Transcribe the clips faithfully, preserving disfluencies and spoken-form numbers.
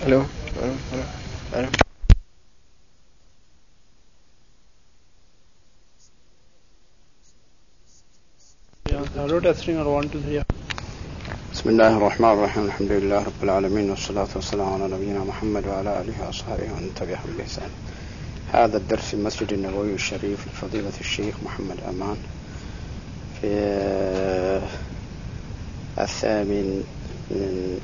الو الو الو بسم الله الرحمن الرحيم. الحمد لله رب العالمين، والصلاة والسلام على نبينا محمد وعلى آله وأصحابه ومن تبعهم بإحسان. هذا الدرس في المسجد النبوي الشريف لفضيلة الشيخ محمد أمان في الثامن من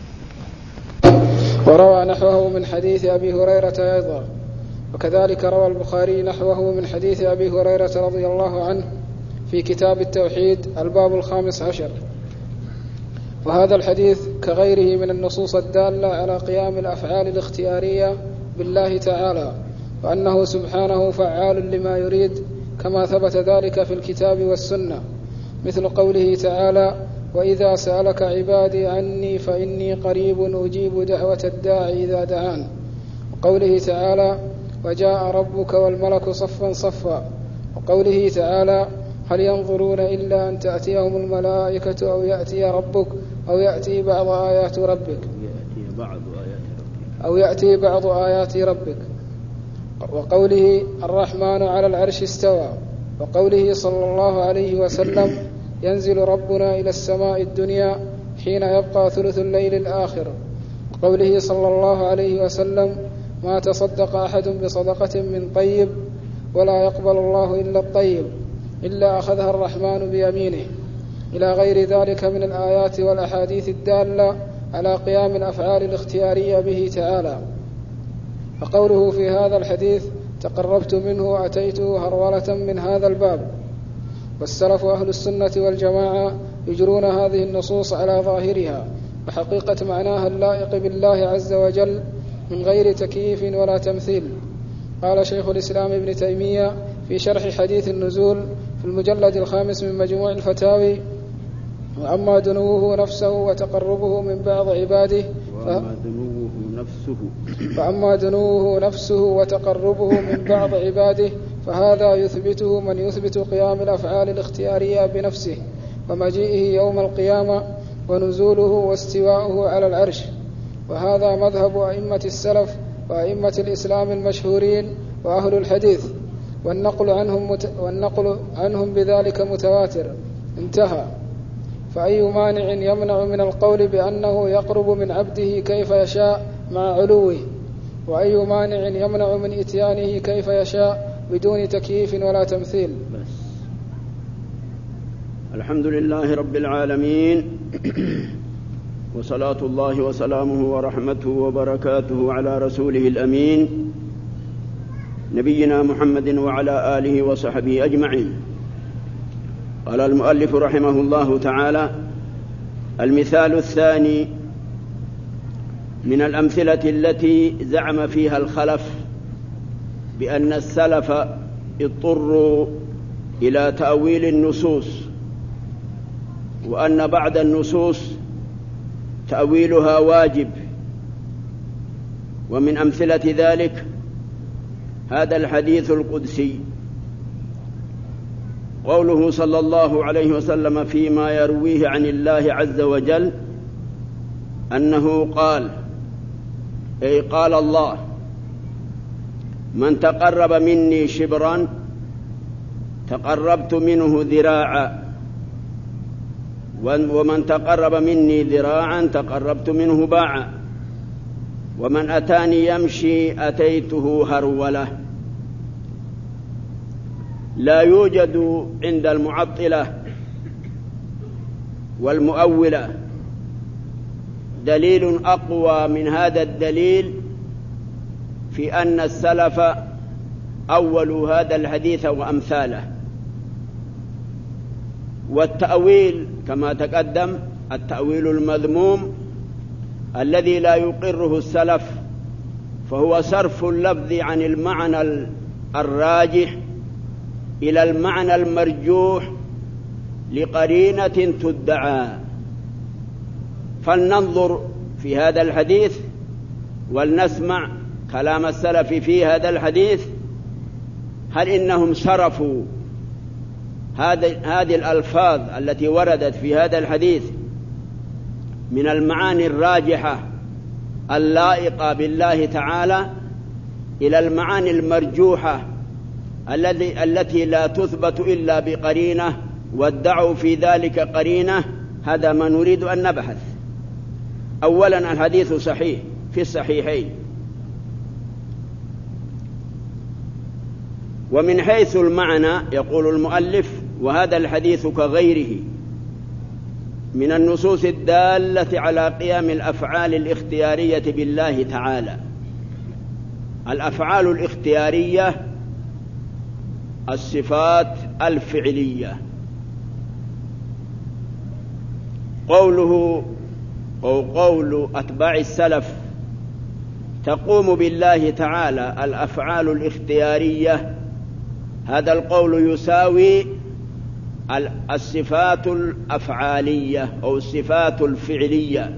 وروى نحوه من حديث أبي هريرة أيضا، وكذلك روى البخاري نحوه من حديث أبي هريرة رضي الله عنه في كتاب التوحيد الباب الخامس عشر. وهذا الحديث كغيره من النصوص الدالة على قيام الأفعال الاختيارية بالله تعالى، وأنه سبحانه فعال لما يريد، كما ثبت ذلك في الكتاب والسنة، مثل قوله تعالى: وإذا سألك عبادي عني فإني قريب أجيب دعوة الداعي إذا دعان، وقوله تعالى: وجاء ربك والملك صفا صفا، وقوله تعالى: هل ينظرون إلا أن تأتيهم الملائكة أو يأتي ربك أو يأتي بعض آيات ربك أو يأتي بعض آيات ربك، وقوله: الرحمن على العرش استوى، وقوله صلى الله عليه وسلم: ينزل ربنا إلى السماء الدنيا حين يبقى ثلث الليل الآخر، وقوله صلى الله عليه وسلم: ما تصدق أحد بصدقة من طيب ولا يقبل الله إلا الطيب إلا أخذها الرحمن بيمينه، إلى غير ذلك من الآيات والأحاديث الدالة على قيام الأفعال الاختيارية به تعالى. فقوله في هذا الحديث: تقربت منه أتيته هرولة من هذا الباب. والسلف أهل السنة والجماعة يجرون هذه النصوص على ظاهرها وحقيقة معناها اللائق بالله عز وجل من غير تكييف ولا تمثيل. قال شيخ الإسلام ابن تيمية في شرح حديث النزول في المجلد الخامس من مجموع الفتاوي: وأما دنوه نفسه وتقربه من بعض عباده وأما دنوه نفسه فأما دنوه نفسه وتقربه من بعض عباده فهذا يثبته من يثبت قيام الأفعال الاختيارية بنفسه، ومجيئه يوم القيامة، ونزوله واستواؤه على العرش. وهذا مذهب أئمة السلف وأئمة الإسلام المشهورين وأهل الحديث، والنقل عنهم, مت... والنقل عنهم بذلك متواتر. انتهى. فأي مانع يمنع من القول بأنه يقرب من عبده كيف يشاء مع علوه، وأي مانع يمنع من إتيانه كيف يشاء بدون تكييف ولا تمثيل. بس. الحمد لله رب العالمين، وصلاة الله وسلامه ورحمته وبركاته على رسوله الأمين نبينا محمد وعلى آله وصحبه أجمعين. قال المؤلف رحمه الله تعالى: المثال الثاني من الأمثلة التي زعم فيها الخلف بأن السلف اضطروا إلى تأويل النصوص، وأن بعض النصوص تأويلها واجب. ومن أمثلة ذلك هذا الحديث القدسي، قوله صلى الله عليه وسلم فيما يرويه عن الله عز وجل أنه قال، أي قال الله: من تقرب مني شبرا تقربت منه ذراعا، ومن تقرب مني ذراعا تقربت منه باعا، ومن أتاني يمشي أتيته هرولة. لا يوجد عند المعطلة والمؤولة دليل أقوى من هذا الدليل في أن السلف أولوا هذا الحديث وأمثاله. والتأويل كما تقدم التأويل المذموم الذي لا يقره السلف، فهو صرف اللفظ عن المعنى الراجح إلى المعنى المرجوح لقرينة تدعى. فلننظر في هذا الحديث ولنسمع كلام السلف في هذا الحديث، هل إنهم صرفوا هذه الألفاظ التي وردت في هذا الحديث من المعاني الراجحة اللائقة بالله تعالى إلى المعاني المرجوحة الذي التي لا تثبت إلا بقرينة، وادعوا في ذلك قرينة. هذا ما نريد أن نبحث. أولا الحديث صحيح في الصحيحين، ومن حيث المعنى يقول المؤلف: وهذا الحديث كغيره من النصوص الدالة على قيام الأفعال الاختيارية بالله تعالى. الأفعال الاختيارية الصفات الفعلية. قوله أو قول أتباع السلف تقوم بالله تعالى الأفعال الاختيارية، هذا القول يساوي الصفات الأفعالية أو الصفات الفعلية.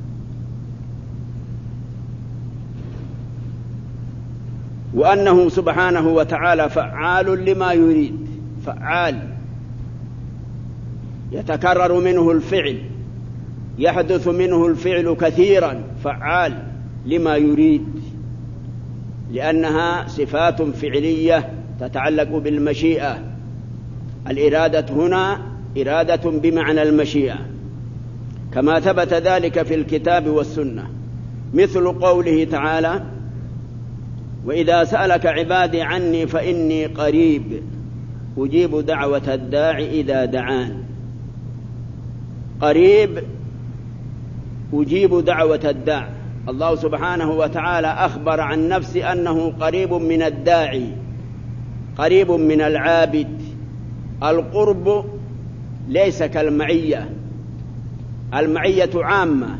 وأنه سبحانه وتعالى فعال لما يريد، فعال يتكرر منه الفعل، يحدث منه الفعل كثيرا، فعال لما يريد، لأنها صفات فعلية تتعلق بالمشيئة. الإرادة هنا إرادة بمعنى المشيئة، كما ثبت ذلك في الكتاب والسنة، مثل قوله تعالى: وإذا سألك عبادي عني فإني قريب أجيب دعوة الداعي إذا دعان. قريب أجيب دعوة الداع. الله سبحانه وتعالى أخبر عن نفسه أنه قريب من الداعي، قريب من العابد. القرب ليس كالمعية، المعية عامة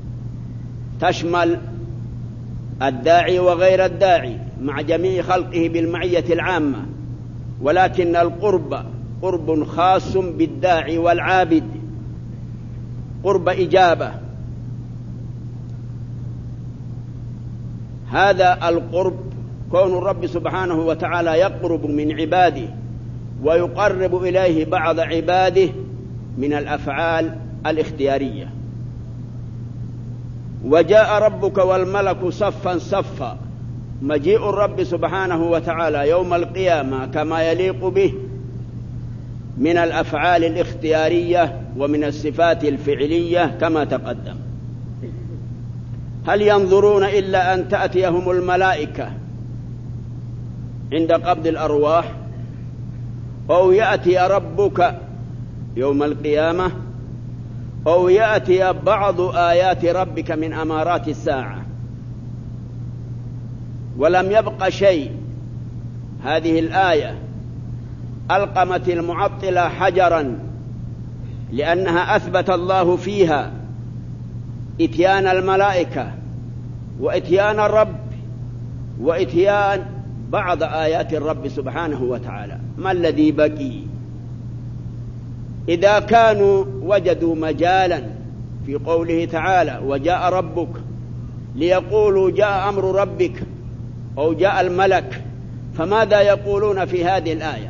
تشمل الداعي وغير الداعي مع جميع خلقه بالمعية العامة، ولكن القرب قرب خاص بالداعي والعابد، قرب إجابة. هذا القرب كون الرب سبحانه وتعالى يقرب من عباده ويقرب إليه بعض عباده من الأفعال الاختيارية. وجاء ربك والملك صفا صفا، مجيء الرب سبحانه وتعالى يوم القيامة كما يليق به من الأفعال الاختيارية ومن الصفات الفعلية كما تقدم. هل ينظرون إلا أن تأتيهم الملائكة عند قبض الأرواح، أو يأتي ربك يوم القيامة، أو يأتي بعض آيات ربك من أمارات الساعة؟ ولم يبق شيء. هذه الآية ألقمت المعطلة حجرا، لأنها أثبت الله فيها إتيان الملائكة وإتيان الرب وإتيان بعض آيات الرب سبحانه وتعالى. ما الذي بقي؟ إذا كانوا وجدوا مجالا في قوله تعالى: وجاء ربك، ليقولوا جاء أمر ربك أو جاء الملك، فماذا يقولون في هذه الآية؟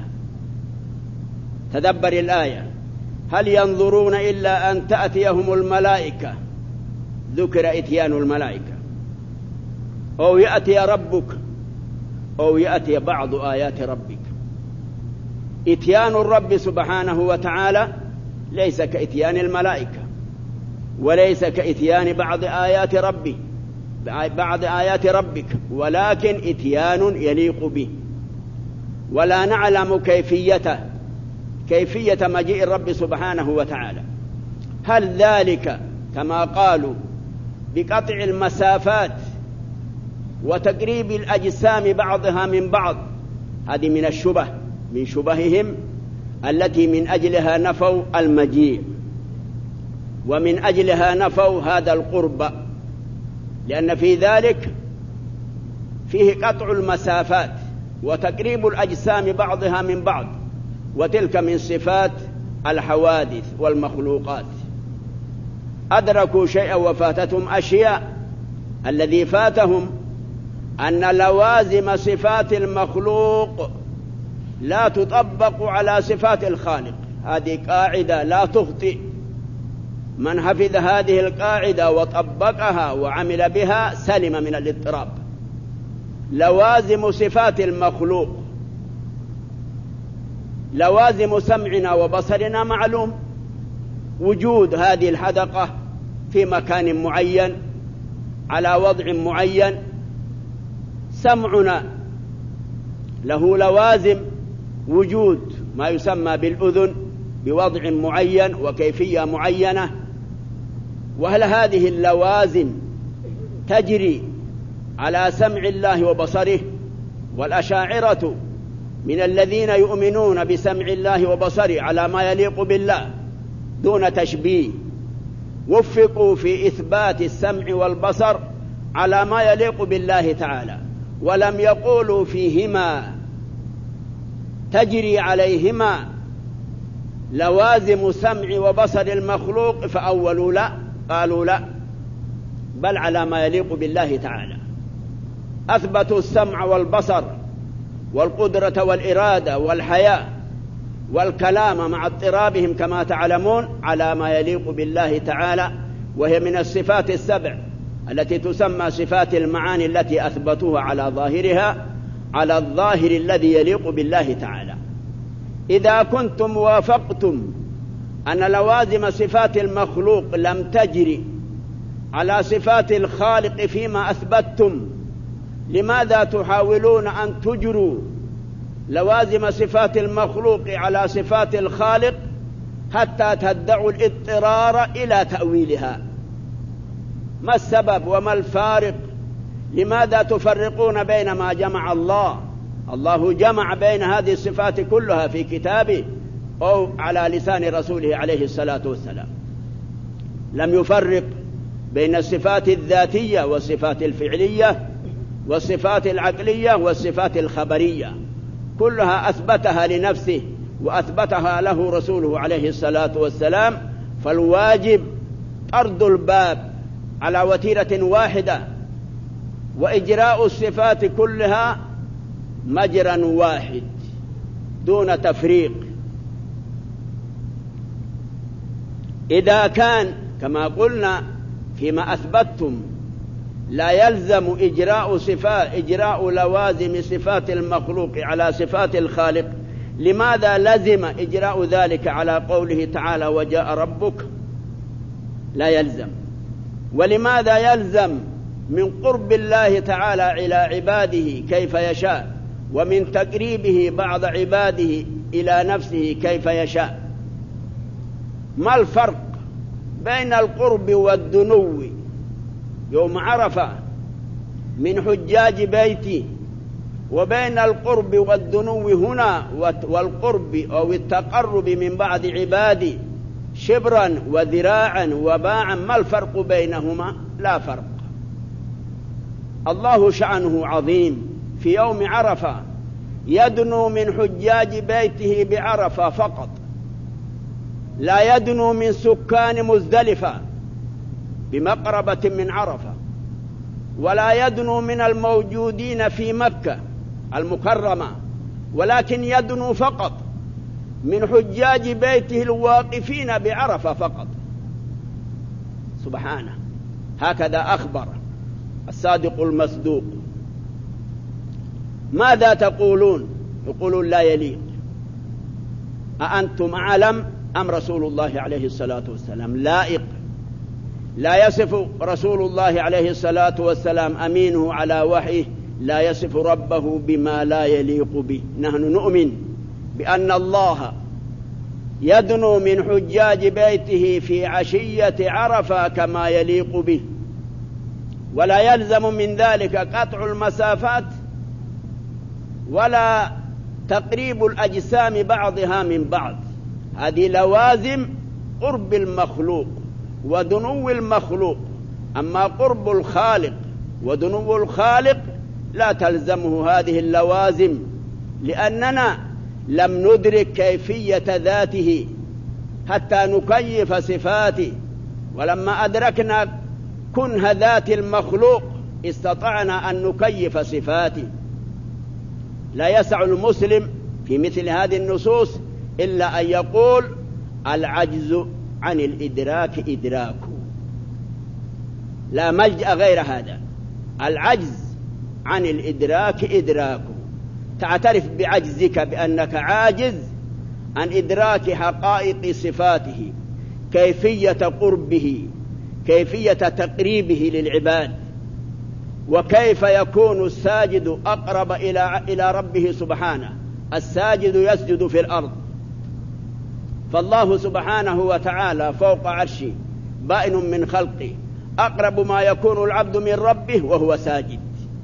تدبر الآية: هل ينظرون إلا أن تأتيهم الملائكة، ذكر إتيان الملائكة، أو يأتي ربك، أو يأتي بعض آيات ربك. إتيان الرب سبحانه وتعالى ليس كإتيان الملائكة، وليس كإتيان بعض آيات ربه بعض آيات ربك، ولكن إتيان يليق به. ولا نعلم كيفيته كيفية مجيء الرب سبحانه وتعالى. هل ذلك كما قالوا بقطع المسافات وتقريب الأجسام بعضها من بعض؟ هذه من الشبه من شبههم التي من أجلها نفوا المجيء، ومن أجلها نفوا هذا القرب، لأن في ذلك فيه قطع المسافات وتقريب الأجسام بعضها من بعض، وتلك من صفات الحوادث والمخلوقات. أدركوا شيئا وفاتتهم أشياء. الذي فاتهم أن لوازم صفات المخلوق لا تطبق على صفات الخالق. هذه قاعدة لا تخطئ. من حفظ هذه القاعدة وطبقها وعمل بها سلم من الاضطراب. لوازم صفات المخلوق، لوازم سمعنا وبصرنا معلوم، وجود هذه الحدقة في مكان معين على وضع معين. سمعنا له لوازم، وجود ما يسمى بالأذن بوضع معين وكيفية معينة. وهل هذه اللوازم تجري على سمع الله وبصره؟ والأشاعرة من الذين يؤمنون بسمع الله وبصره على ما يليق بالله دون تشبيه، وفقوا في إثبات السمع والبصر على ما يليق بالله تعالى، ولم يقولوا فيهما تجري عليهما لوازم سمع وبصر المخلوق فأولوا لا، قالوا لا، بل على ما يليق بالله تعالى. أثبتوا السمع والبصر والقدرة والإرادة والحياة والكلام مع اضطرابهم كما تعلمون على ما يليق بالله تعالى، وهي من الصفات السبع التي تسمى صفات المعاني التي أثبتوها على ظاهرها، على الظاهر الذي يليق بالله تعالى. إذا كنتم وافقتم أن لوازم صفات المخلوق لم تجري على صفات الخالق فيما أثبتم، لماذا تحاولون أن تجروا لوازم صفات المخلوق على صفات الخالق حتى تدعوا الاضطرار إلى تأويلها؟ ما السبب وما الفارق؟ لماذا تفرقون بين ما جمع الله؟ الله جمع بين هذه الصفات كلها في كتابه أو على لسان رسوله عليه الصلاة والسلام. لم يفرق بين الصفات الذاتية والصفات الفعلية والصفات العقلية والصفات الخبرية، كلها أثبتها لنفسه وأثبتها له رسوله عليه الصلاة والسلام. فالواجب طرد الباب على وتيرة واحدة وإجراء الصفات كلها مجرى واحد دون تفريق. إذا كان كما قلنا فيما أثبتتم لا يلزم إجراء صفات إجراء لوازم صفات المخلوق على صفات الخالق، لماذا لزم إجراء ذلك على قوله تعالى وجاء ربك؟ لا يلزم. ولماذا يلزم من قرب الله تعالى إلى عباده كيف يشاء، ومن تقريبه بعض عباده إلى نفسه كيف يشاء؟ ما الفرق بين القرب والدنو يوم عرفة من حجاج بيتي وبين القرب والدنو هنا والقرب أو التقرب من بعض عبادي شبرا وذراعا وباعا؟ ما الفرق بينهما؟ لا فرق. الله شأنه عظيم في يوم عرفة يدنو من حجاج بيته بعرفة فقط، لا يدنو من سكان مزدلفة بمقربة من عرفة، ولا يدنو من الموجودين في مكة المكرمة، ولكن يدنو فقط من حجاج بيته الواقفين بعرفة فقط. سبحانه، هكذا أخبر الصادق المصدوق. ماذا تقولون؟ يقولون لا يليق. أأنتم أعلم أم رسول الله عليه الصلاة والسلام؟ لائق. لا يصف رسول الله عليه الصلاة والسلام أمينه على وحيه لا يصف ربه بما لا يليق به. نحن نؤمن بأن الله يدنو من حجاج بيته في عشية عرفة كما يليق به، ولا يلزم من ذلك قطع المسافات ولا تقريب الأجسام بعضها من بعض. هذه لوازم قرب المخلوق ودنو المخلوق. أما قرب الخالق ودنو الخالق لا تلزمه هذه اللوازم، لأننا لم ندرك كيفية ذاته حتى نكيف صفاته، ولما أدركنا كنه ذات المخلوق استطعنا أن نكيف صفاته. لا يسع المسلم في مثل هذه النصوص إلا أن يقول العجز عن الإدراك إدراك، لا ملجأ غير هذا. العجز عن الإدراك إدراك، تعترف بعجزك بأنك عاجز عن إدراك حقائق صفاته، كيفية قربه، كيفية تقريبه للعباد، وكيف يكون الساجد أقرب إلى إلى ربه سبحانه. الساجد يسجد في الأرض، فالله سبحانه وتعالى فوق عرشه بائن من خلقه، أقرب ما يكون العبد من ربه وهو ساجد،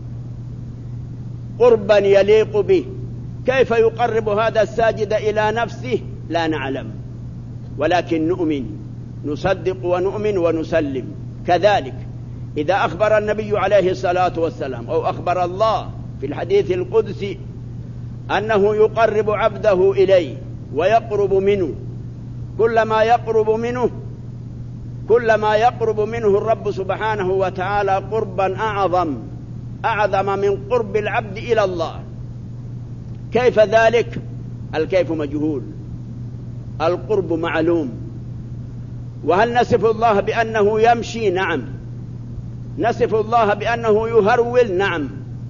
قربا يليق به. كيف يقرب هذا الساجد إلى نفسه لا نعلم، ولكن نؤمن، نصدق ونؤمن ونسلم. كذلك إذا أخبر النبي عليه الصلاة والسلام أو أخبر الله في الحديث القدسي أنه يقرب عبده إليه ويقرب منه، كلما يقرب منه كلما يقرب منه الرب سبحانه وتعالى قربا أعظم أعظم من قرب العبد إلى الله. كيف ذلك؟ الكيف مجهول، القرب معلوم. وهل نصف الله بأنه يمشي؟ نعم. نصف الله بأنه يهرول؟ نعم.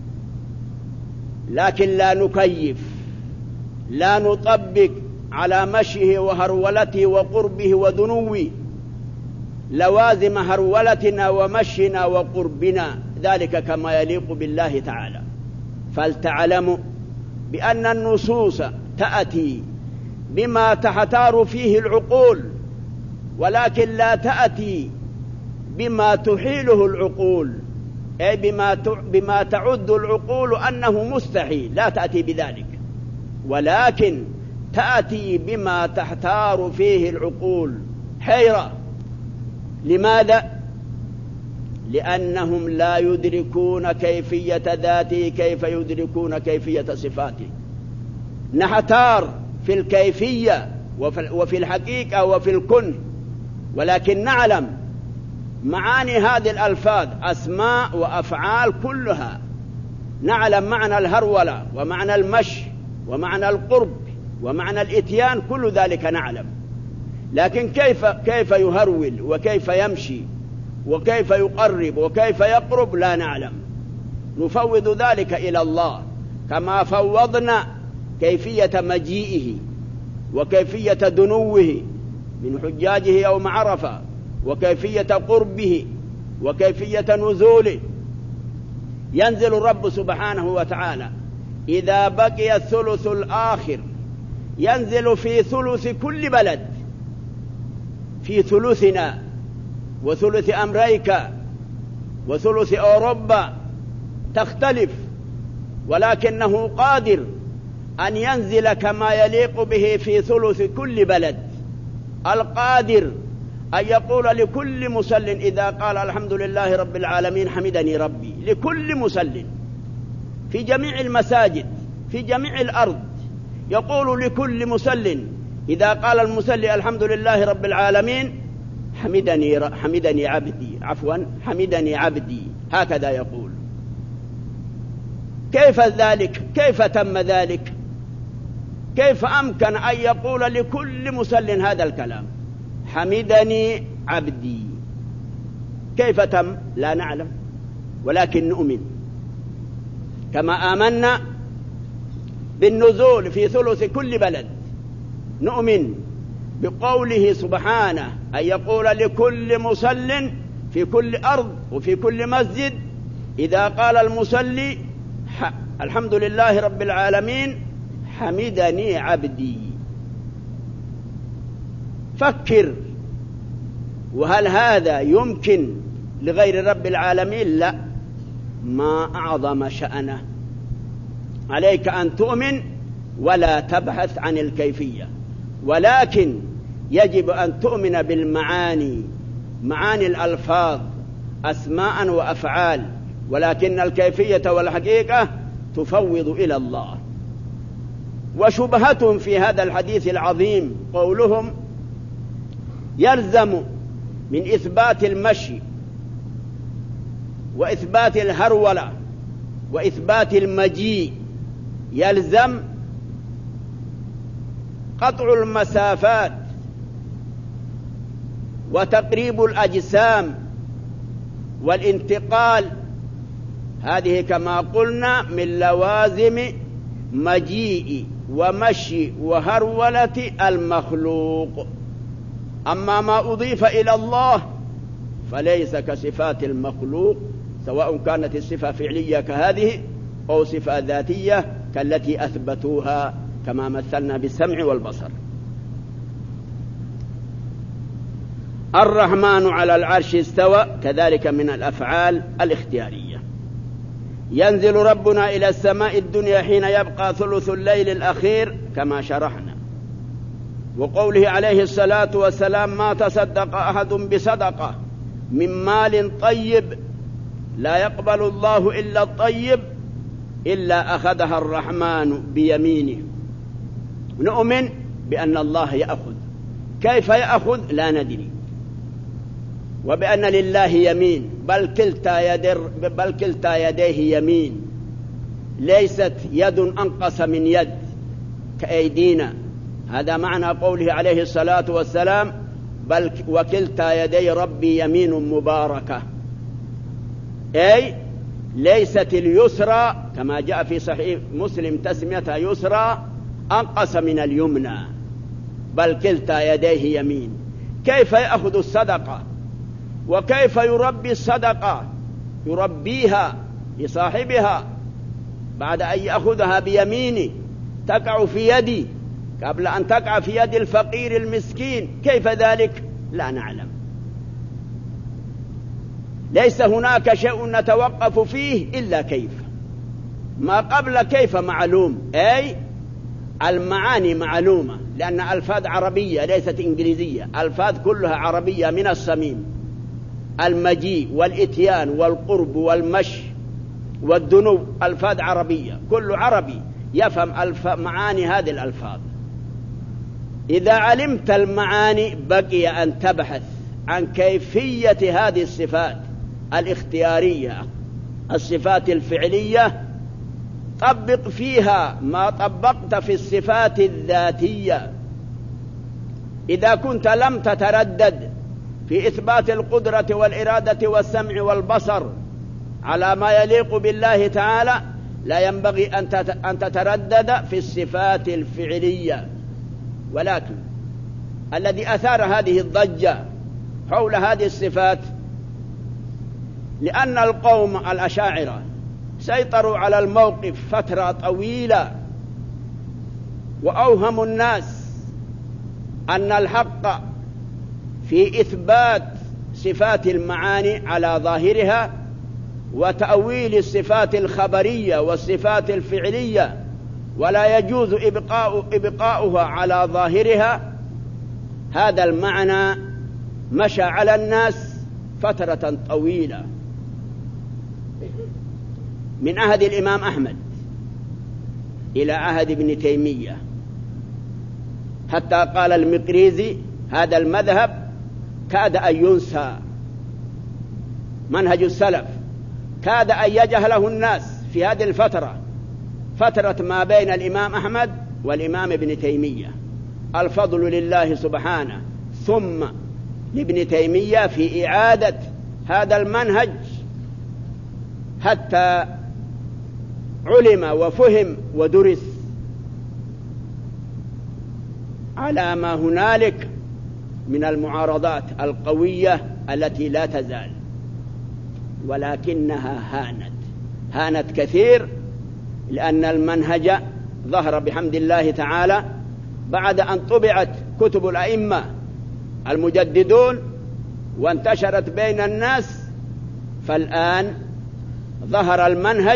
لكن لا نكيف، لا نطبق على مشيه وهرولته وقربه ودنوه لوازم هرولتنا ومشينا وقربنا، ذلك كما يليق بالله تعالى. فلتعلموا بأن النصوص تأتي بما تحتار فيه العقول، ولكن لا تأتي بما تحيله العقول، أي بما بما تعد العقول أنه مستحيل، لا تأتي بذلك، ولكن تأتي بما تحتار فيه العقول حيرة. لماذا؟ لأنهم لا يدركون كيفية ذاته كيف يدركون كيفية صفاته. نحتار في الكيفية وفي الحقيقة وفي الكن، ولكن نعلم معاني هذه الألفاظ، أسماء وأفعال كلها. نعلم معنى الهرولة ومعنى المشي ومعنى القرب ومعنى الإتيان، كل ذلك نعلم، لكن كيف كيف يهرول وكيف يمشي وكيف يقرب وكيف يقرب لا نعلم. نفوض ذلك إلى الله، كما فوضنا كيفية مجيئه وكيفية دنوه من حجاجه يوم عرفة، وكيفية قربه وكيفية نزوله. ينزل الرب سبحانه وتعالى إذا بقي الثلث الآخر، ينزل في ثلث كل بلد، في ثلثنا وثلث أمريكا وثلث أوروبا تختلف، ولكنه قادر أن ينزل كما يليق به في ثلث كل بلد. القادر أن يقول لكل مسل إذا قال الحمد لله رب العالمين حمدني ربي، لكل مسل في جميع المساجد في جميع الأرض، يقول لكل مسل إذا قال المسلي الحمد لله رب العالمين حمدني حمدني عبدي عفوا حمدني عبدي، هكذا يقول. كيف ذلك؟ كيف تم ذلك؟ كيف أمكن أن يقول لكل مسل هذا الكلام حمدني عبدي؟ كيف تم؟ لا نعلم، ولكن نؤمن كما آمنا بالنزول في ثلث كل بلد. نؤمن بقوله سبحانه أن يقول لكل مسل في كل أرض وفي كل مسجد إذا قال المسلي الحمد لله رب العالمين حمدني عبدي. فكر، وهل هذا يمكن لغير رب العالمين؟ لا، ما أعظم شأنه. عليك أن تؤمن ولا تبحث عن الكيفية، ولكن يجب أن تؤمن بالمعاني، معاني الألفاظ أسماء وأفعال، ولكن الكيفية والحقيقة تفوض إلى الله. وشبهتهم في هذا الحديث العظيم قولهم يلزم من إثبات المشي وإثبات الهرولة وإثبات المجيء يلزم قطع المسافات وتقريب الأجسام والانتقال، هذه كما قلنا من لوازم مجيء ومشي وهرولة المخلوق. أما ما أضيف إلى الله فليس كصفات المخلوق، سواء كانت الصفة فعلية كهذه أو صفة ذاتية كالتي أثبتوها كما مثلنا بالسمع والبصر. الرحمن على العرش استوى كذلك من الأفعال الاختيارية. ينزل ربنا إلى السماء الدنيا حين يبقى ثلث الليل الأخير كما شرحنا. وقوله عليه الصلاة والسلام: ما تصدق أحد بصدقة من مال طيب لا يقبل الله إلا الطيب إلا أخذها الرحمن بيمينه. نؤمن بأن الله يأخذ، كيف يأخذ لا ندري، وبأن لله يمين، بل كلتا يدر بل كلتا يديه يمين، ليست يد أنقص من يد كأيدينا. هذا معنى قوله عليه الصلاة والسلام: بل وكلتا يدي ربي يمين مباركة، أي ليست اليسرى كما جاء في صحيح مسلم تسميتها يسرى أنقص من اليمنى، بل كلتا يديه يمين. كيف يأخذ الصدقة وكيف يربي الصدقة؟ يربيها لصاحبها بعد أن يأخذها بيمينه، تقع في يدي قبل أن تقع في يد الفقير المسكين. كيف ذلك؟ لا نعلم. ليس هناك شيء نتوقف فيه إلا كيف. ما قبل كيف معلوم، أي المعاني معلومة، لأن ألفاظ عربية ليست إنجليزية، ألفاظ كلها عربية من الصميم. المجيء والإتيان والقرب والمشي والدنو ألفاظ عربية، كل عربي يفهم الف... معاني هذه الألفاظ. إذا علمت المعاني بقي أن تبحث عن كيفية هذه الصفات الاختيارية، الصفات الفعلية، طبق فيها ما طبقت في الصفات الذاتية. إذا كنت لم تتردد في إثبات القدرة والإرادة والسمع والبصر على ما يليق بالله تعالى، لا ينبغي أن تتردد في الصفات الفعلية. ولكن الذي أثار هذه الضجة حول هذه الصفات لأن القوم الأشاعرة سيطروا على الموقف فترة طويلة، وأوهموا الناس أن الحق في إثبات صفات المعاني على ظاهرها وتأويل الصفات الخبرية والصفات الفعلية، ولا يجوز إبقاء إبقاؤها على ظاهرها. هذا المعنى مشى على الناس فترة طويلة من عهد الإمام أحمد إلى عهد ابن تيمية، حتى قال المقريزي: هذا المذهب كاد أن ينسى، منهج السلف كاد أن يجهله الناس في هذه الفترة، فترة ما بين الإمام أحمد والإمام ابن تيمية. الفضل لله سبحانه ثم لابن تيمية في إعادة هذا المنهج حتى علم وفهم ودرس على ما هنالك من المعارضات القوية التي لا تزال، ولكنها هانت هانت كثير، لأن المنهج ظهر بحمد الله تعالى بعد أن طبعت كتب الأئمة المجددون وانتشرت بين الناس. فالآن ظهر المنهج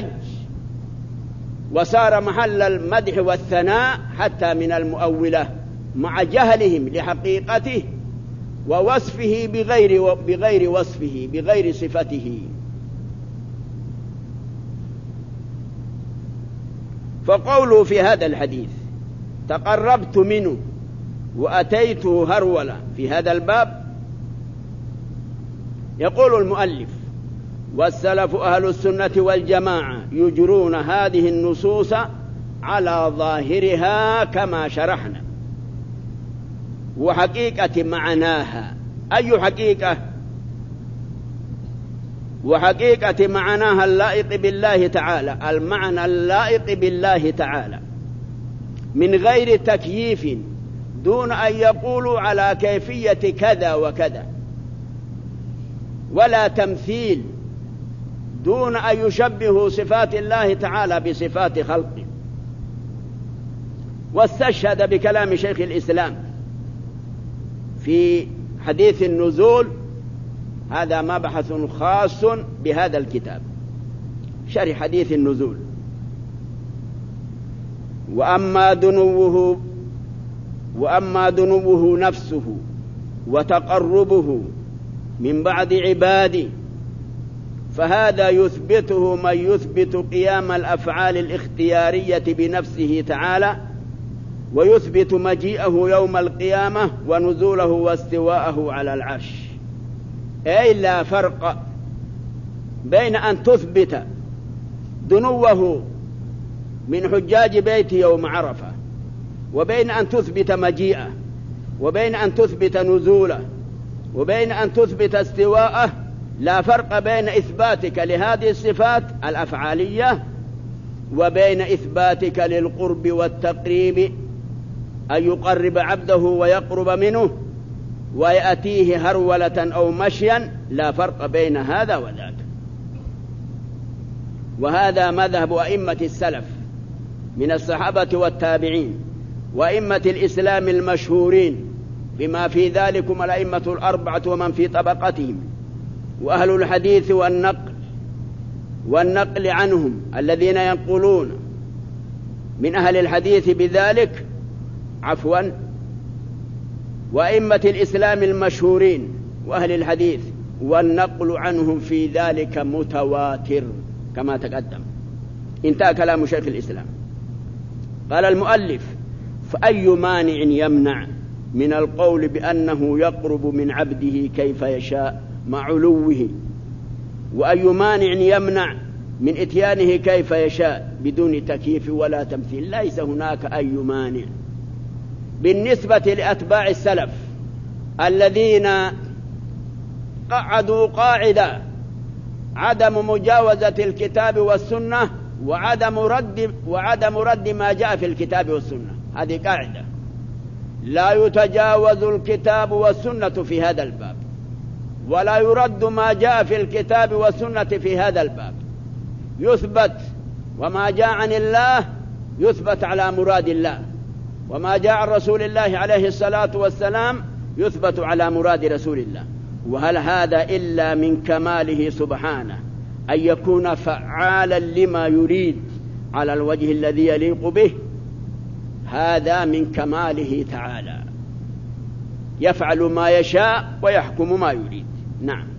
وصار محل المدح والثناء حتى من المؤولة مع جهلهم لحقيقته ووصفه بغير بغير وصفه بغير صفته. فقوله في هذا الحديث: تقربت منه وأتيته هرولة، في هذا الباب يقول المؤلف: والسلف أهل السنة والجماعة يجرون هذه النصوص على ظاهرها كما شرحنا، وحقيقة معناها أي حقيقة؟ وحقيقة معناها اللائق بالله تعالى، المعنى اللائق بالله تعالى من غير تكييف، دون أن يقولوا على كيفية كذا وكذا، ولا تمثيل، دون أن يشبهوا صفات الله تعالى بصفات خلقه. واستشهد بكلام شيخ الإسلام في حديث النزول، هذا مبحث خاص بهذا الكتاب، شرح حديث النزول. وأما دنوه وأما دنوه نفسه وتقربه من بعد عباده، فهذا يثبته من يثبت قيام الأفعال الاختيارية بنفسه تعالى، ويثبت مجيئه يوم القيامة ونزوله واستواءه على العرش. أي لا فرق بين أن تثبت دنوه من حجاج بيته يوم عرفة، وبين أن تثبت مجيئه، وبين أن تثبت نزوله، وبين أن تثبت استواءه. لا فرق بين إثباتك لهذه الصفات الأفعالية وبين إثباتك للقرب والتقريب، أن يقرب عبده ويقرب منه ويأتيه هرولة أو مشيا، لا فرق بين هذا وذاك. وهذا مذهب أئمة السلف من الصحابة والتابعين وأئمة الإسلام المشهورين، بما في ذلكم الأئمة الأربعة ومن في طبقتهم، وأهل الحديث والنقل والنقل عنهم الذين ينقلون من أهل الحديث بذلك، عفوا وأئمة الإسلام المشهورين وأهل الحديث، والنقل عنهم في ذلك متواتر كما تقدم. انتهى كلام شيخ الإسلام. قال المؤلف: فأي مانع يمنع من القول بأنه يقرب من عبده كيف يشاء مع علوه، وأي مانع يمنع من إتيانه كيف يشاء بدون تكييف ولا تمثيل؟ ليس هناك أي مانع. بالنسبة لأتباع السلف الذين قعدوا قاعدة عدم مجاوزة الكتاب والسنة وعدم رد وعدم رد ما جاء في الكتاب والسنة، هذه قاعدة لا يتجاوز الكتاب والسنة في هذا الباب، ولا يرد ما جاء في الكتاب والسنة في هذا الباب. يثبت وما جاء عن الله يثبت على مراد الله، وما جاء عن رسول الله عليه الصلاة والسلام يثبت على مراد رسول الله. وهل هذا إلا من كماله سبحانه أن يكون فعالا لما يريد على الوجه الذي يليق به؟ هذا من كماله تعالى، يفعل ما يشاء ويحكم ما يريد. نعم.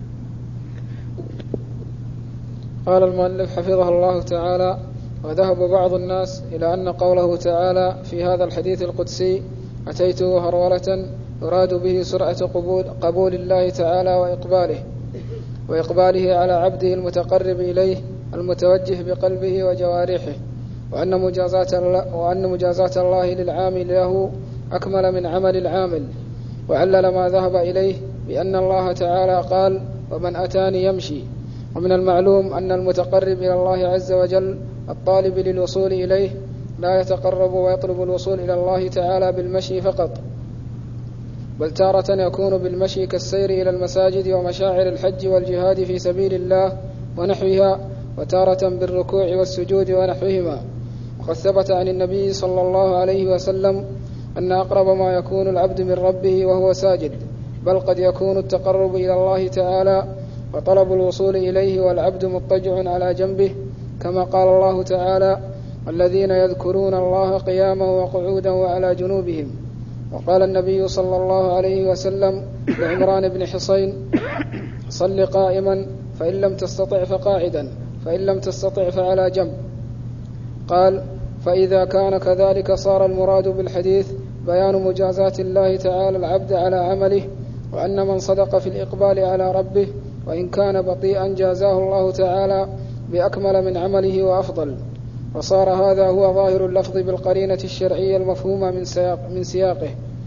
قال المؤلف حفظه الله تعالى: وذهب بعض الناس إلى أن قوله تعالى في هذا الحديث القدسي أتيته هرولة يراد به سرعة قبول, قبول الله تعالى وإقباله وإقباله على عبده المتقرب إليه المتوجه بقلبه وجوارحه، وأن مجازات الله, وأن مجازات الله للعامل له أكمل من عمل العامل. وعلل ما ذهب إليه بأن الله تعالى قال: ومن أتاني يمشي. ومن المعلوم أن المتقرب إلى الله عز وجل الطالب للوصول إليه لا يتقرب ويطلب الوصول إلى الله تعالى بالمشي فقط، بل تارة يكون بالمشي كالسير إلى المساجد ومشاعر الحج والجهاد في سبيل الله ونحوها، وتارة بالركوع والسجود ونحوهما. وقد ثبت عن النبي صلى الله عليه وسلم أن أقرب ما يكون العبد من ربه وهو ساجد، بل قد يكون التقرب إلى الله تعالى وطلب الوصول إليه والعبد مضطجع على جنبه، كما قال الله تعالى: الذين يذكرون الله قياما وقعودا وعلى جنوبهم. وقال النبي صلى الله عليه وسلم لعمران بن حصين: صل قائما، فإن لم تستطع فقاعدا، فإن لم تستطع فعلى جنب. قال: فإذا كان كذلك صار المراد بالحديث بيان مجازات الله تعالى العبد على عمله، وأن من صدق في الإقبال على ربه وإن كان بطيئا جازاه الله تعالى بأكمل من عمله وأفضل. وصار هذا هو ظاهر اللفظ بالقرينة الشرعية المفهومة من سياق من سياقه.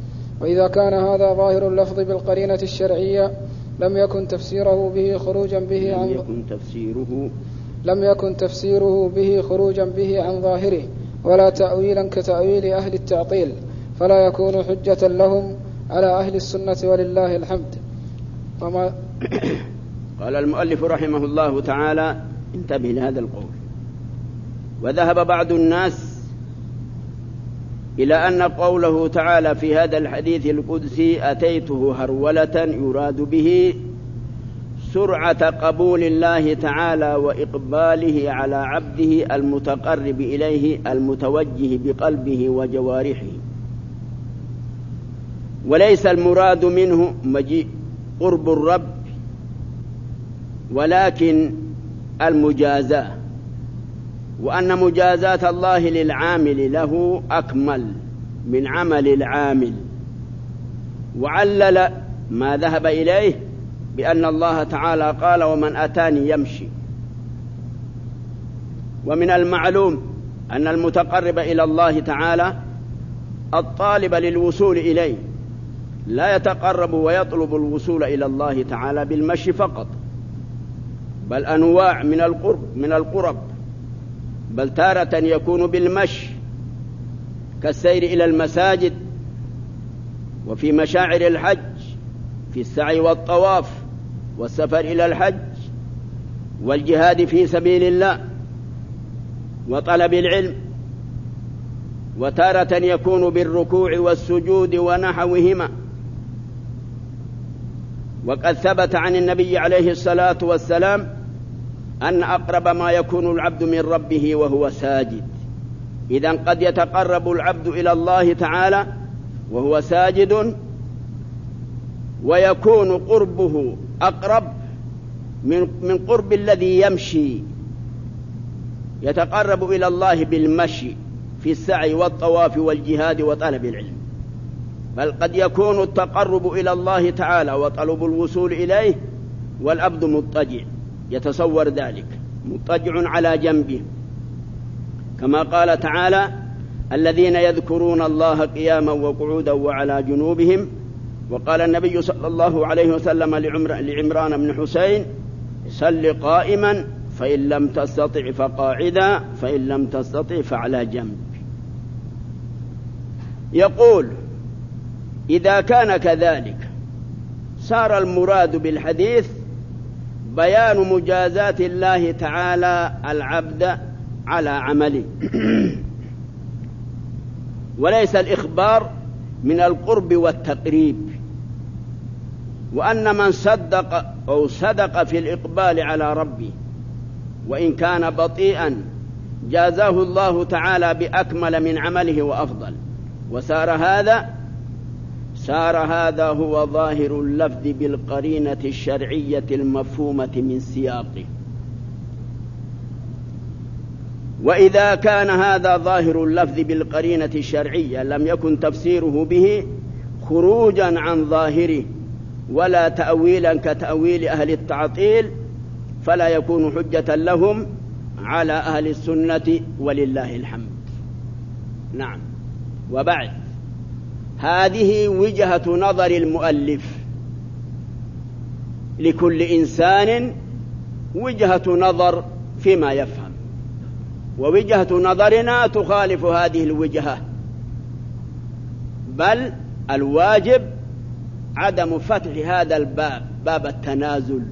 وإذا كان هذا ظاهر اللفظ بالقرينة الشرعية لم يكن تفسيره به خروجا به عن لم يكن تفسيره لم يكن تفسيره به خروجا به عن ظاهره ولا تأويلا كتأويل أهل التعطيل، فلا يكون حجة لهم على أهل السنة ولله الحمد. وما قال المؤلف رحمه الله تعالى: انتبه لهذا القول. وذهب بعض الناس إلى أن قوله تعالى في هذا الحديث القدسي: أتيته هرولة، يراد به سرعة قبول الله تعالى وإقباله على عبده المتقرب إليه المتوجه بقلبه وجوارحه، وليس المراد منه مجيء قرب الرب، ولكن المجازاة، وأن مجازاة الله للعامل له أكمل من عمل العامل. وعلل ما ذهب إليه بأن الله تعالى قال: ومن أتاني يمشي. ومن المعلوم أن المتقرب إلى الله تعالى الطالب للوصول إليه لا يتقرب ويطلب الوصول إلى الله تعالى بالمشي فقط، بل أنواع من القرب من القرب، بل تارة يكون بالمشي كالسير إلى المساجد، وفي مشاعر الحج في السعي والطواف والسفر إلى الحج والجهاد في سبيل الله وطلب العلم، وتارة يكون بالركوع والسجود ونحوهما. وقد ثبت عن النبي عليه الصلاة والسلام أن أقرب ما يكون العبد من ربه وهو ساجد. إذن قد يتقرب العبد إلى الله تعالى وهو ساجد، ويكون قربه أقرب من من قرب الذي يمشي، يتقرب إلى الله بالمشي في السعي والطواف والجهاد وطلب العلم. بل قد يكون التقرب إلى الله تعالى وطلب الوصول إليه والعبد مضطجع، يتصور ذلك مضطجع على جنبه، كما قال تعالى: الذين يذكرون الله قياما وقعودا وعلى جنوبهم. وقال النبي صلى الله عليه وسلم لعمران بن حسين: صل قائما فإن لم تستطع فقاعدا فإن لم تستطع فعلى جنب. يقول: إذا كان كذلك صار المراد بالحديث بيان مجازات الله تعالى العبد على عمله، وليس الإخبار من القرب والتقريب. وأن من صدق أو صدق في الإقبال على ربه وإن كان بطيئا جازاه الله تعالى بأكمل من عمله وأفضل. وصار هذا صار هذا هو ظاهر اللفظ بالقرينة الشرعية المفهومة من سياقه. وإذا كان هذا ظاهر اللفظ بالقرينة الشرعية لم يكن تفسيره به خروجا عن ظاهره ولا تأويلا كتأويل أهل التعطيل، فلا يكون حجة لهم على أهل السنة ولله الحمد. نعم. وبعد، هذه وجهة نظر المؤلف، لكل إنسان وجهة نظر فيما يفهم، ووجهة نظرنا تخالف هذه الوجهة، بل الواجب عدم فتح هذا الباب، باب التنازل.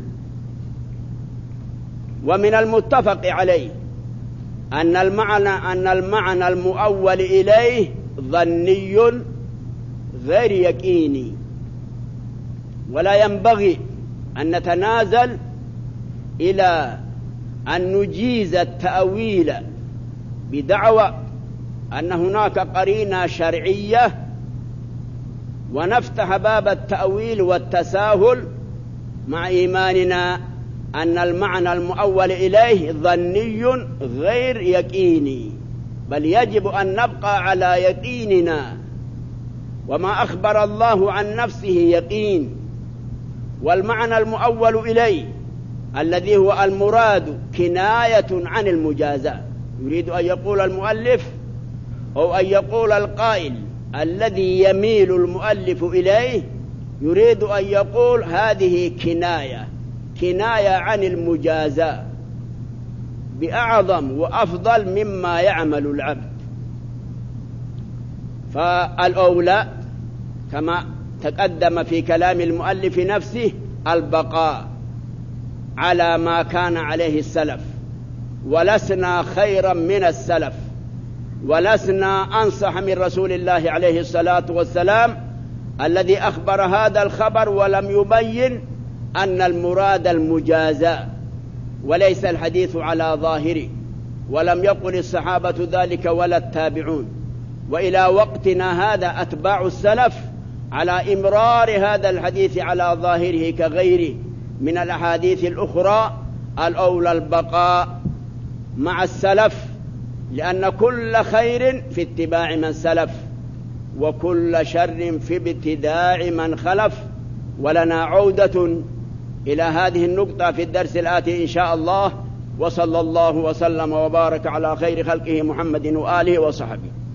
ومن المتفق عليه أن المعنى أن المعنى المؤول إليه ظني غير يقيني، ولا ينبغي أن نتنازل إلى أن نجيز التأويل بدعوى أن هناك قرينة شرعية، ونفتح باب التأويل والتساهل مع إيماننا أن المعنى المؤول إليه ظني غير يقيني، بل يجب أن نبقى على يقيننا. وما أخبر الله عن نفسه يقين، والمعنى المؤول إليه الذي هو المراد كناية عن المجازاة. يريد أن يقول المؤلف أو أن يقول القائل الذي يميل المؤلف إليه يريد أن يقول هذه كناية كناية عن المجازاة بأعظم وأفضل مما يعمل العبد. فالأولى كما تقدم في كلام المؤلف نفسه البقاء على ما كان عليه السلف، ولسنا خيرا من السلف، ولسنا أنصح من رسول الله عليه الصلاة والسلام الذي أخبر هذا الخبر ولم يبين أن المراد المجازاة وليس الحديث على ظاهره، ولم يقل الصحابة ذلك ولا التابعون. وإلى وقتنا هذا أتباع السلف على إمرار هذا الحديث على ظاهره كغيره من الأحاديث الأخرى. الأولى البقاء مع السلف، لأن كل خير في اتباع من سلف، وكل شر في ابتداع من خلف. ولنا عودة إلى هذه النقطة في الدرس الآتي إن شاء الله. وصلى الله وسلم وبارك على خير خلقه محمد وآله وصحبه.